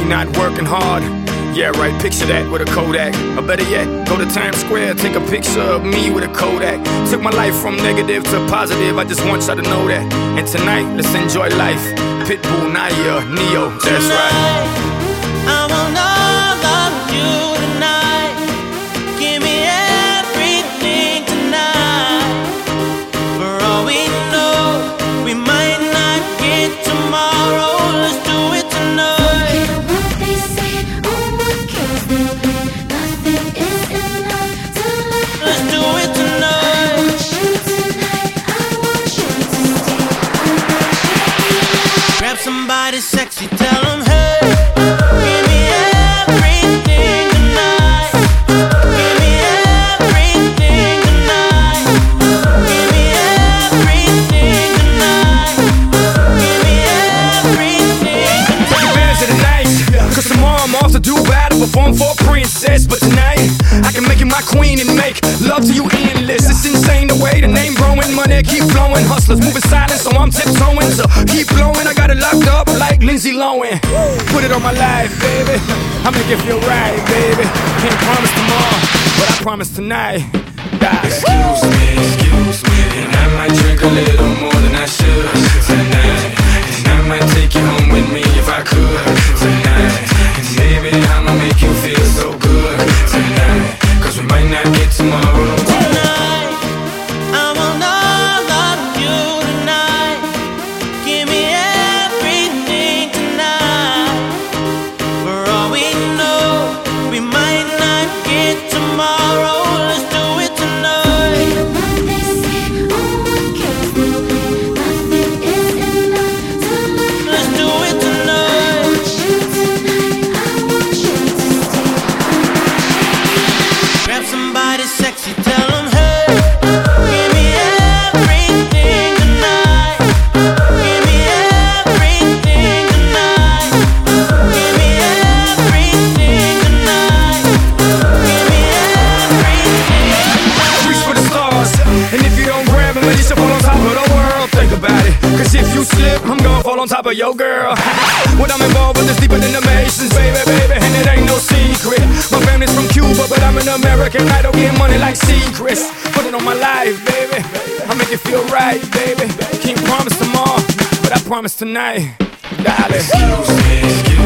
me not working hard. Yeah, right, picture that with a Kodak. Or better yet, go to Times Square, take a picture of me with a Kodak. Took my life from negative to positive, I just want y'all to know that. And tonight, let's enjoy life. Pitbull, Naya, Neo, that's right. I want all of you tonight. Give me everything tonight. For all we know, we might not get tomorrow. Let's do it tonight. Somebody sexy, tell them, hey, give me everything tonight. Give me everything tonight. Give me everything tonight. Give me everything tonight. Take advantage of the night, cause tomorrow I'm off to do battle, perform for a princess. But tonight, I can make you my queen and make love to you endless. It's insane the way the name growing, money keep flowing. Hustlers moving silent, so I'm tiptoeing. So keep blowing, I got it locked up like Lindsay Lohan. Put it on my life, baby. I make it feel right, baby. Can't promise tomorrow, but I promise tonight. Excuse me, and I might drink a little more than I should tonight. And I might take you home with me if I could tonight. And baby, I'ma make you feel so good tonight. Cause we might not get tomorrow. Tonight, I want all of you tonight. Give me everything tonight. For all we know, we might not get tomorrow. Let's do it tonight. Let's do it tonight. Grab somebody sexy, tell them, hey, give me everything tonight. Give me everything tonight. Give me everything tonight. Give me everything tonight. Reach for the stars, and if you don't grab them, then you should fall on top of the world. Think about it, cause if you slip, I'm gonna fall on top of your girl. What I'm involved with is deeper than the Masons, baby, baby, and it ain't no secret. My family's from Cuba, but I'm an American idol, getting money like secrets. Put it on my life, baby, I make it feel right, baby. Can't promise tomorrow, but I promise tonight, darling. Excuse me,